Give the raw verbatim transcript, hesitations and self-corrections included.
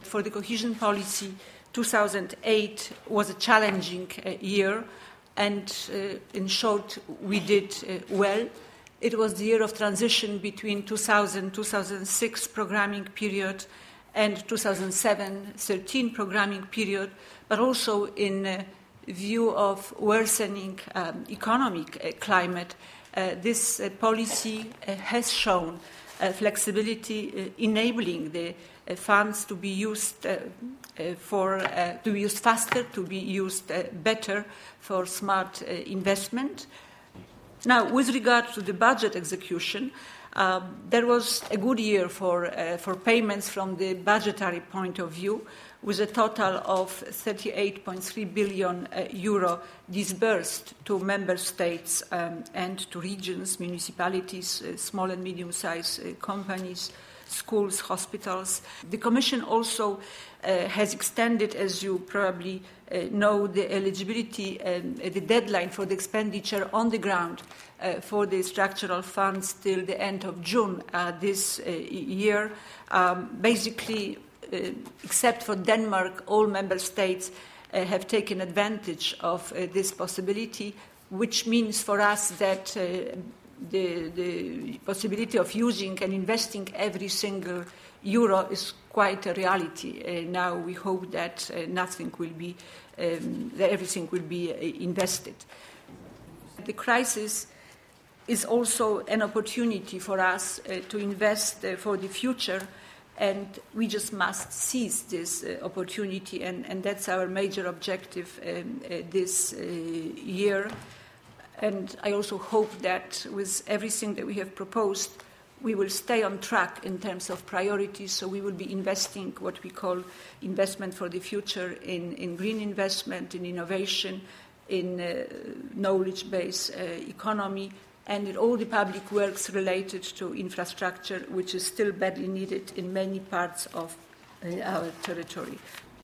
For the cohesion policy, two thousand eight was a challenging uh, year, and uh, in short, we did uh, well. It was the year of transition between two thousand two thousand six programming period and two thousand seven thirteen programming period, but also in uh, view of worsening um, economic uh, climate, uh, this uh, policy uh, has shown uh, flexibility, uh, enabling the uh, funds to be used uh, uh, for uh, to be used faster, to be used uh, better for smart uh, investment. Now, with regard to the budget execution, uh, there was a good year for uh, for payments from the budgetary point of view, with a total of thirty-eight point three billion uh, euro disbursed to member states um, and to regions, municipalities, uh, small and medium-sized uh, companies, schools, hospitals. The Commission also uh, has extended, as you probably uh, know, the eligibility and uh, the deadline for the expenditure on the ground uh, for the structural funds till the end of June uh, this uh, year. Um, basically, uh, except for Denmark, all member states uh, have taken advantage of uh, this possibility, which means for us that uh, The, the possibility of using and investing every single euro is quite a reality. Uh, now we hope that uh, nothing will be, um, that everything will be uh, invested. The crisis is also an opportunity for us uh, to invest uh, for the future, and we just must seize this uh, opportunity, and, and that's our major objective um, uh, this uh, year. And I also hope that with everything that we have proposed, we will stay on track in terms of priorities. So we will be investing what we call investment for the future in, in green investment, in innovation, in uh, knowledge-based uh, economy, and in all the public works related to infrastructure, which is still badly needed in many parts of uh, our territory.